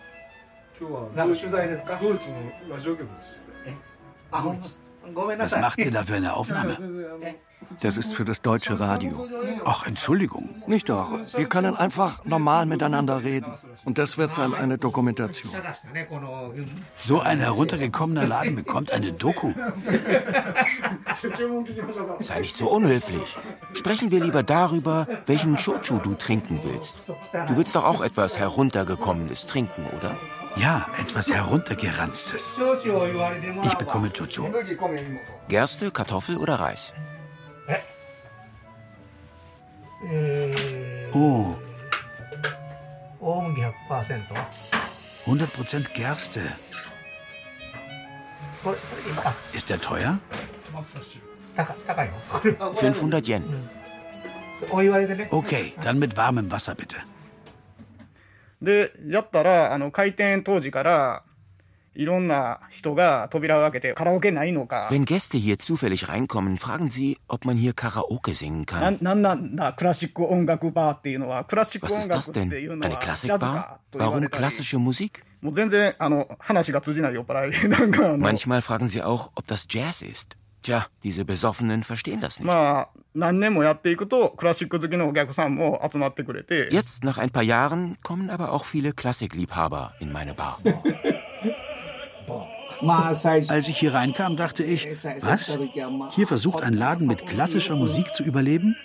Was macht ihr da für eine Aufnahme? Das ist für das deutsche Radio. Ach, Entschuldigung. Nicht doch. Wir können einfach normal miteinander reden. Und das wird dann eine Dokumentation. So ein heruntergekommener Laden bekommt eine Doku. Sei nicht so unhöflich. Sprechen wir lieber darüber, welchen Shochu du trinken willst. Du willst doch auch etwas Heruntergekommenes trinken, oder? Ja, etwas heruntergeranztes. Ich bekomme Jojo. Gerste, Kartoffel oder Reis? Oh. hundert Prozent Gerste. Ist der teuer? fünfhundert Yen. Okay, dann mit warmem Wasser bitte. で、やったら、あの、開店当時から、いろんな人が扉を開けて、カラオケないのか。 Wenn Gäste hier zufällig reinkommen, fragen sie, ob man hier Karaoke singen kann. な、なんなんだ、クラシック音楽バーっていうのは、クラシック音楽っていうのは、 Eine Klassikbar? Warum klassische Musik? もう全然、あの、話が通じない酔っ払い。なんか、あの。 Manchmal fragen sie auch, ob das Jazz ist. Tja, diese Besoffenen verstehen das nicht. まあ、何年もやっていくと、クラシック好きのお客さんも集まってくれて。 Jetzt, nach ein paar Jahren, kommen aber auch viele Klassikliebhaber in meine Bar. Als ich hier reinkam, dachte ich, was? Hier versucht ein Laden mit klassischer Musik zu überleben?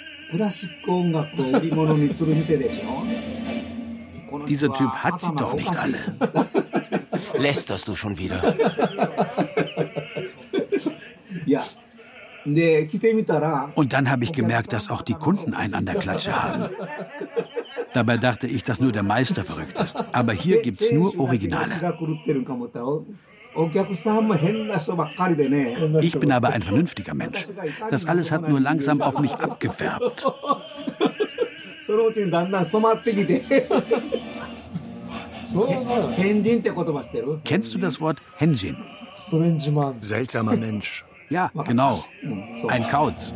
Dieser Typ hat sie doch nicht alle. Lästerst du schon wieder? Und dann habe ich gemerkt, dass auch die Kunden einen an der Klatsche haben. Dabei dachte ich, dass nur der Meister verrückt ist. Aber hier gibt's nur Originale. Ich bin aber ein vernünftiger Mensch. Das alles hat nur langsam auf mich abgefärbt. Kennst du das Wort Henjin? Seltsamer Mensch. Ja, genau. Ein Kauz.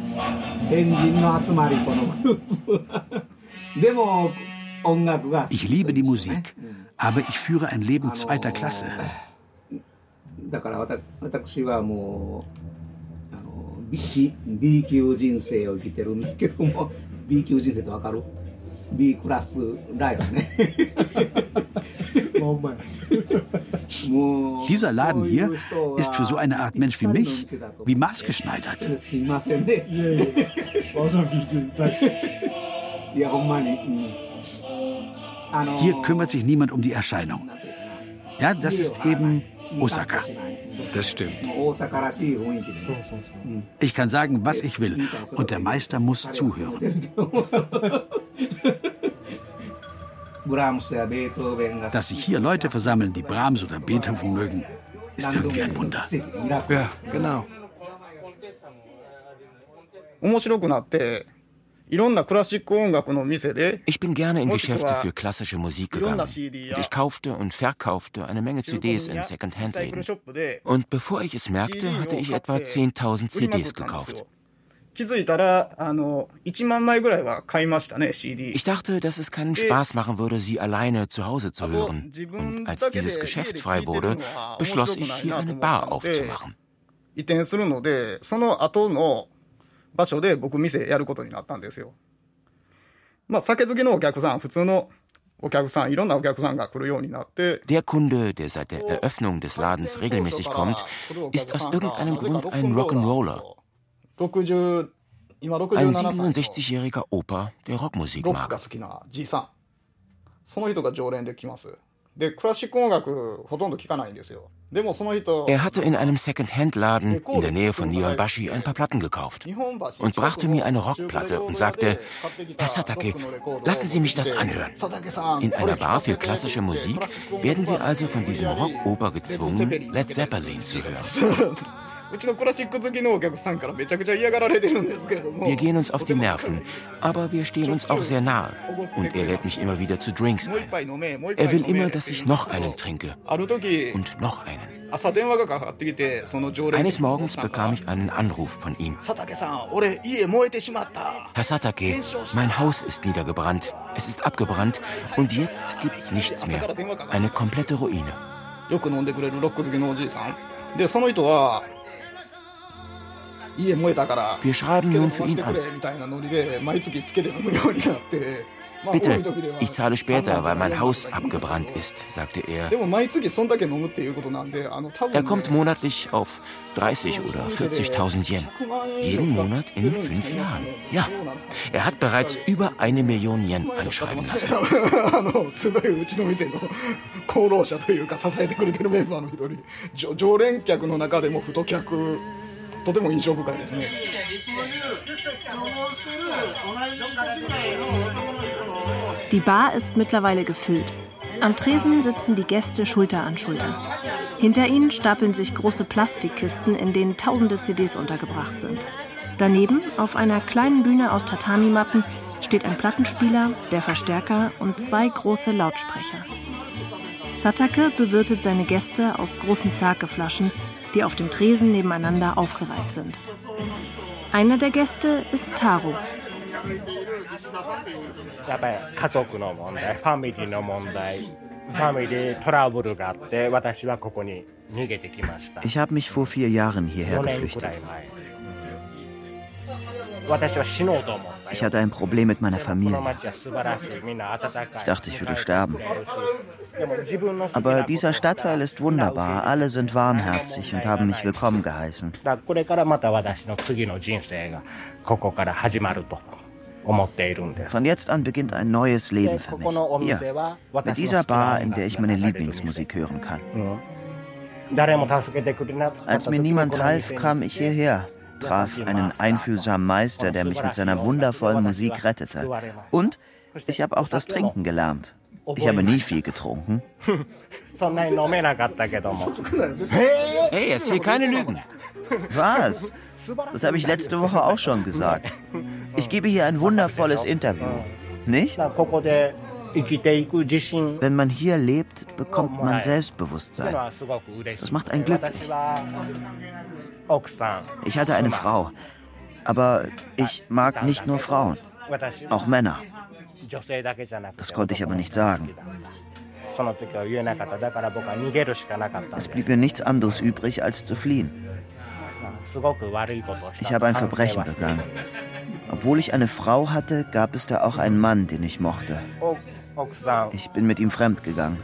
Ich liebe die Musik, aber ich führe ein Leben zweiter Klasse. Dieser Laden hier ist für so eine Art Mensch wie mich wie maßgeschneidert. Hier kümmert sich niemand um die Erscheinung. Ja, das ist eben Osaka. Das stimmt. Ich kann sagen, was ich will, und der Meister muss zuhören. Dass sich hier Leute versammeln, die Brahms oder Beethoven mögen, ist irgendwie ein Wunder. Ja, genau. Ich bin gerne in Geschäfte für klassische Musik gegangen. Und ich kaufte und verkaufte eine Menge C Ds in Second-Hand-Läden. Und bevor ich es merkte, hatte ich etwa zehntausend C Ds gekauft. Ich dachte, dass es keinen Spaß machen würde, sie alleine zu Hause zu hören. Und als dieses Geschäft frei wurde, beschloss ich, hier eine Bar aufzumachen. 場所で僕店やることになったんですよ。まあ酒好きのお客さん、普通のお客さん、いろんなお客さんが来るようになって。 Der Kunde, der seit der Eröffnung des Ladens regelmäßig kommt, ist aus irgendeinem Grund ein Rock'n'Roller. Ein siebenundsechzigjähriger Opa, der Rockmusik mag. その人が常連で来ます。で、クラシック音楽ほとんど聞かないんですよ。 Er hatte in einem Second-Hand-Laden in der Nähe von Nihonbashi ein paar Platten gekauft und brachte mir eine Rockplatte und sagte, Herr Satake, lassen Sie mich das anhören. In einer Bar für klassische Musik werden wir also von diesem Rock-Oper gezwungen, Led Zeppelin zu hören. Wir gehen uns auf die Nerven, aber wir stehen uns auch sehr nahe. Und er lädt mich immer wieder zu Drinks ein. Er will immer, dass ich noch einen trinke. Und noch einen. Eines Morgens bekam ich einen Anruf von ihm. Herr Satake, mein Haus ist niedergebrannt. Es ist abgebrannt und jetzt gibt's nichts mehr. Eine komplette Ruine. で、その人は Wir schreiben nun für ihn an. Bitte, ich zahle später, weil mein Haus abgebrannt ist, sagte er. Er kommt monatlich auf dreißig oder vierzigtausend Yen. Jeden Monat in fünf Jahren. Ja, er hat bereits über eine Million Yen anschreiben lassen. Die Bar ist mittlerweile gefüllt. Am Tresen sitzen die Gäste Schulter an Schulter. Hinter ihnen stapeln sich große Plastikkisten, in denen tausende C Ds untergebracht sind. Daneben, auf einer kleinen Bühne aus Tatami-Matten, steht ein Plattenspieler, der Verstärker und zwei große Lautsprecher. Satake bewirtet seine Gäste aus großen Sake-Flaschen, die auf dem Tresen nebeneinander aufgereiht sind. Einer der Gäste ist Taro. Ich habe mich vor vier Jahren hierher geflüchtet. Ich hatte ein Problem mit meiner Familie. Ich dachte, ich würde sterben. Aber dieser Stadtteil ist wunderbar. Alle sind warmherzig und haben mich willkommen geheißen. Von jetzt an beginnt ein neues Leben für mich. Hier, mit dieser Bar, in der ich meine Lieblingsmusik hören kann. Als mir niemand half, kam ich hierher, traf einen einfühlsamen Meister, der mich mit seiner wundervollen Musik rettete. Und ich habe auch das Trinken gelernt. Ich habe nie viel getrunken. Hey, erzähl keine Lügen. Was? Das habe ich letzte Woche auch schon gesagt. Ich gebe hier ein wundervolles Interview. Nicht? Wenn man hier lebt, bekommt man Selbstbewusstsein. Das macht einen glücklich. Ich hatte eine Frau, aber ich mag nicht nur Frauen, auch Männer. Das konnte ich aber nicht sagen. Es blieb mir nichts anderes übrig, als zu fliehen. Ich habe ein Verbrechen begangen. Obwohl ich eine Frau hatte, gab es da auch einen Mann, den ich mochte. Ich bin mit ihm fremdgegangen.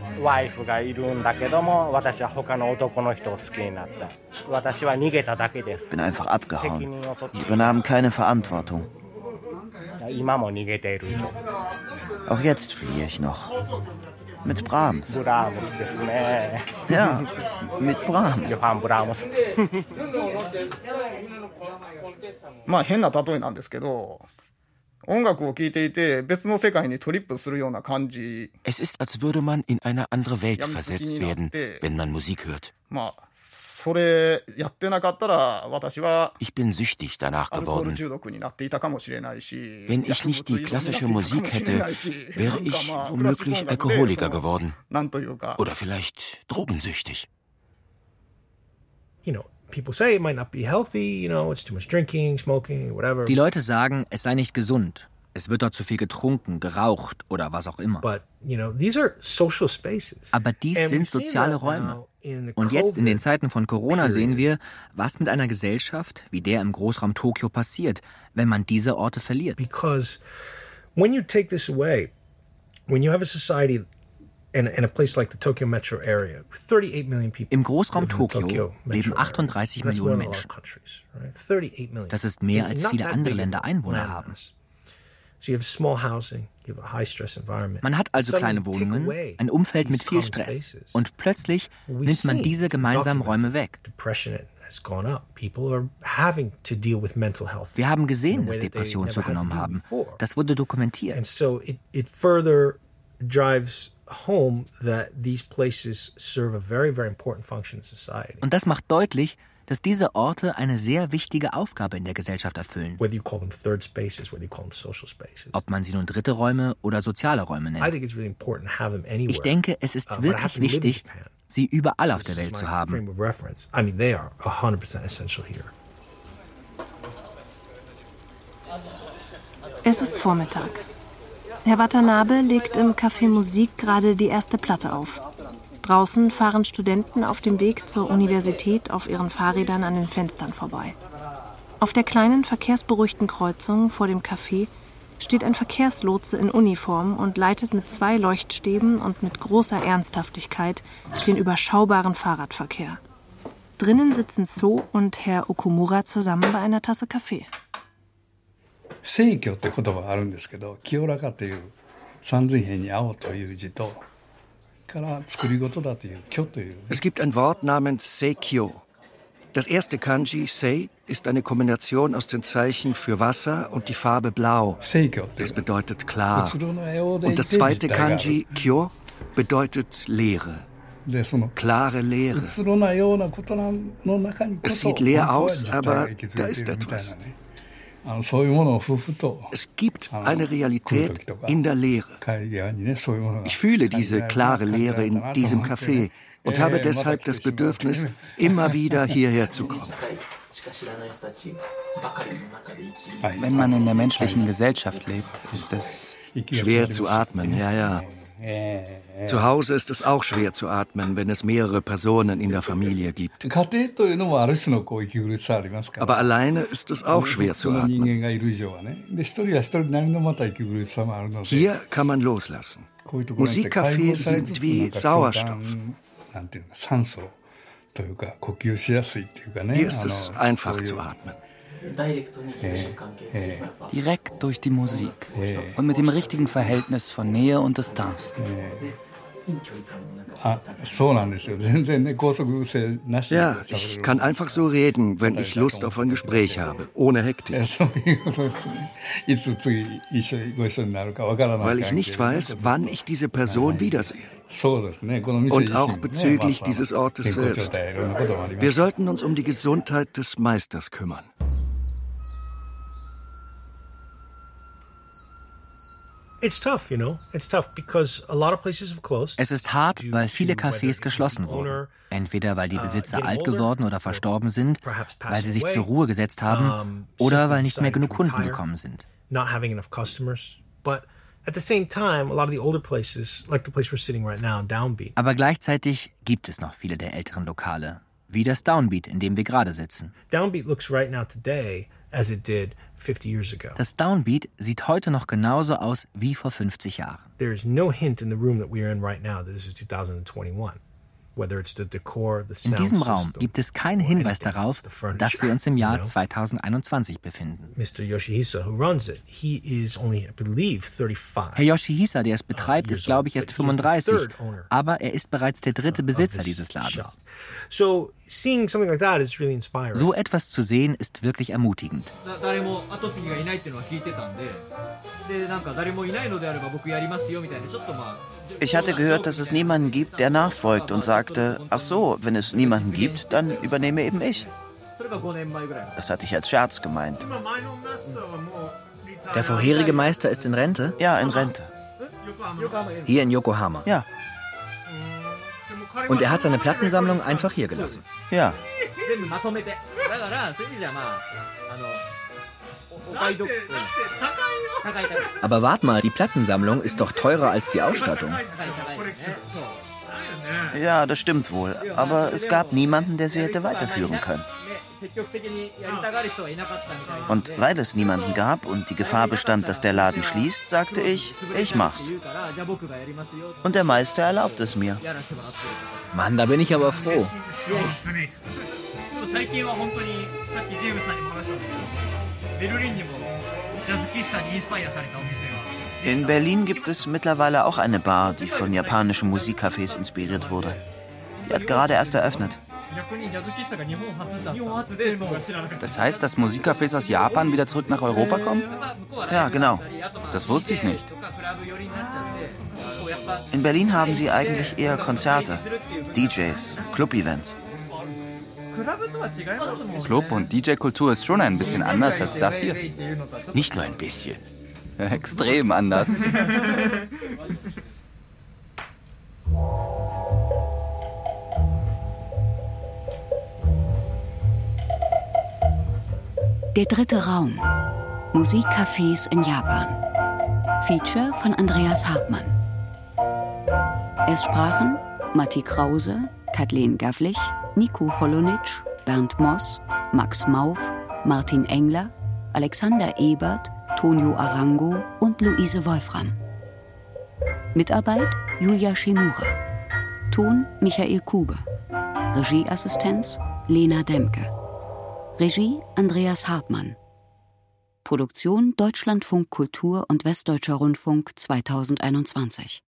Bin einfach abgehauen. Ich übernahm keine Verantwortung. Auch jetzt fliehe ich noch. Mit Brahms. Ja, mit Brahms. まあ変な例えなんですけど、音楽を聴いていて別の世界にトリップするような感じ。 Es ist, als würde man in eine andere Welt versetzt werden, wenn man Musik hört. まあそれやってなかったら私は Ich bin süchtig danach アルコール geworden. 中毒になっていたかもしれないし、 Wenn ich nicht die klassische Musik hätte, wäre ich womöglich Alkoholiker geworden. なんというか。 Oder vielleicht drogensüchtig. You know, people say it might not be healthy, you know, it's too much drinking, smoking, whatever. Die Leute sagen, es sei nicht gesund. Es wird dort zu viel getrunken, geraucht oder was auch immer. But, you know, these are social spaces. Aber dies And sind we've seen soziale that Räume. now in the Und jetzt in den COVID Zeiten von Corona sehen wir, was mit einer Gesellschaft wie der im Großraum Tokio passiert, wenn man diese Orte verliert. Because when you take this away, when you have a society in, in a place like the Tokyo metro area, thirty-eight million people. Im Großraum live in the Tokio metro leben area. achtunddreißig That's more Millionen than a lot Menschen. of countries, right? thirty-eight million. Das ist mehr, als Not viele that andere big Länder Einwohner land haben. mass. So you have small housing, you have a high stress environment. Man hat also Suddenly kleine take Wohnungen, away ein Umfeld mit these viel common Stress. spaces. Und plötzlich We've nimmt man seen, diese gemeinsamen Räume weg. Depression has gone up. People are having to deal with mental health. Wir haben gesehen, in a dass way that they Depressionen never had to zugenommen do haben. before. Das wurde And dokumentiert. so it, it further drives home that these places serve a very, very important function in society. Und das macht deutlich, dass diese Orte eine sehr wichtige Aufgabe in der Gesellschaft erfüllen. Whether you call them third spaces, whether you call them social spaces. Ob man sie nun dritte Räume oder soziale Räume I nennt. think it's really important to have them anywhere. Ich denke, es ist Uh, but I have wirklich to live in wichtig, Japan. sie überall auf This der is Welt my zu haben. frame of reference. I mean, they are one hundred percent essential here. Es ist Vormittag. Herr Watanabe legt im Café Musik gerade die erste Platte auf. Draußen fahren Studenten auf dem Weg zur Universität auf ihren Fahrrädern an den Fenstern vorbei. Auf der kleinen, verkehrsberuhigten Kreuzung vor dem Café steht ein Verkehrslotse in Uniform und leitet mit zwei Leuchtstäben und mit großer Ernsthaftigkeit den überschaubaren Fahrradverkehr. Drinnen sitzen So und Herr Okumura zusammen bei einer Tasse Kaffee. Seikyoって言葉があるんですけど、清らかという三髄辺に青という字とから作り事だというkyoという。 Es gibt ein Wort namens Seikyo. Das erste Kanji, Sei, ist eine Kombination aus den Zeichen für Wasser und die Farbe Blau. Das bedeutet klar. Und das zweite Kanji, Kyo, bedeutet Leere. Klare Leere. Es sieht leer aus, aber da ist etwas. Es gibt eine Realität in der Leere. Ich fühle diese klare Leere in diesem Café und habe deshalb das Bedürfnis, immer wieder hierher zu kommen. Wenn man in der menschlichen Gesellschaft lebt, ist es schwer zu atmen, ja, ja. Zu Hause ist es auch schwer zu atmen, wenn es mehrere Personen in der Familie gibt. Aber alleine ist es auch schwer zu atmen. Hier kann man loslassen. Musikcafés sind wie Sauerstoff. Hier ist es einfach zu atmen. Direkt durch die Musik und mit dem richtigen Verhältnis von Nähe und Distanz. Ja, ich kann einfach so reden, wenn ich Lust auf ein Gespräch habe, ohne Hektik. Weil ich nicht weiß, wann ich diese Person wiedersehe. Und auch bezüglich dieses Ortes selbst. Wir sollten uns um die Gesundheit des Meisters kümmern. Es ist hart, weil viele Cafés geschlossen wurden. Entweder weil die Besitzer alt geworden oder verstorben sind, weil sie sich zur Ruhe gesetzt haben oder weil nicht mehr genug Kunden gekommen sind. Aber gleichzeitig gibt es noch viele der älteren Lokale, wie das Downbeat, in dem wir gerade sitzen. Downbeat looks right now today as it did fifty years ago. Das Downbeat sieht heute noch genauso aus wie vor fünfzig Jahren. There is no hint in the room that we are in right now that this is two thousand twenty-one. Whether it's the decor, the sound in diesem Raum gibt es keinen Hinweis darauf, dass wir uns im Jahr zweitausendeinundzwanzig befinden. Mister Yoshihisa, who runs it, he is only, I believe, thirty-five. Herr Yoshihisa, der es betreibt, ist, glaube ich, erst fünfunddreißig, aber er ist bereits der dritte Besitzer dieses Ladens. So seeing something like that is really inspiring. So etwas zu sehen ist wirklich ermutigend. Ich hatte gehört, dass es niemanden gibt, der nachfolgt und sagte, ach so, wenn es niemanden gibt, dann übernehme eben ich. Das hatte ich als Scherz gemeint. Der vorherige Meister ist in Rente? Ja, in Rente. Hier in Yokohama? Ja. Und er hat seine Plattensammlung einfach hier gelassen? Ja. Aber wart mal, die Plattensammlung ist doch teurer als die Ausstattung. Ja, das stimmt wohl. Aber es gab niemanden, der sie hätte weiterführen können. Und weil es niemanden gab und die Gefahr bestand, dass der Laden schließt, sagte ich, ich mach's. Und der Meister erlaubt es mir. Mann, da bin ich aber froh. In Berlin gibt es mittlerweile auch eine Bar, die von japanischen Musikcafés inspiriert wurde. Die hat gerade erst eröffnet. Das heißt, dass Musikcafés aus Japan wieder zurück nach Europa kommen? Ja, genau. Das wusste ich nicht. In Berlin haben sie eigentlich eher Konzerte, D Js, Club-Events. Club- und D J-Kultur ist schon ein bisschen anders als das hier. Nicht nur ein bisschen. Extrem anders. Der dritte Raum. Musikcafés in Japan. Feature von Andreas Hartmann. Es sprachen Matti Krause, Kathleen Gavlich, Nico Holonitsch, Bernd Moss, Max Mauf, Martin Engler, Alexander Ebert, Tonio Arango und Luise Wolfram. Mitarbeit Julia Shimura. Ton Michael Kube. Regieassistenz Lena Demke. Regie Andreas Hartmann. Produktion Deutschlandfunk Kultur und Westdeutscher Rundfunk zweitausendeinundzwanzig.